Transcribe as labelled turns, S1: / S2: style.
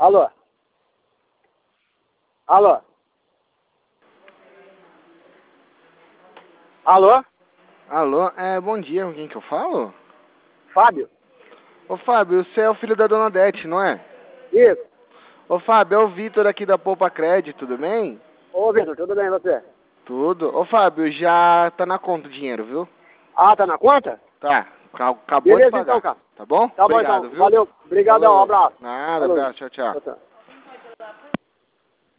S1: Alô? Alô? Alô?
S2: Alô, bom dia, com quem que eu falo?
S1: Fábio?
S2: Ô Fábio, você é o filho da Dona Odete, não é?
S1: Isso.
S2: Ô Fábio, é o Vitor aqui da Poupa Crédito, tudo bem?
S1: Ô, Vitor, tudo bem, e você?
S2: Tudo. Ô Fábio, já tá na conta o dinheiro, viu?
S1: Ah, tá na conta?
S2: Tá, acabou de
S1: Beleza então,
S2: pagar,
S1: cara.
S2: tá bom?
S1: Tá bom
S2: Obrigado,
S1: então.
S2: viu?
S1: Valeu. Obrigadão, um
S2: Falou.
S1: abraço.
S2: Nada,
S1: Falou.
S2: abraço, tchau, tchau.
S1: Tchau, tchau.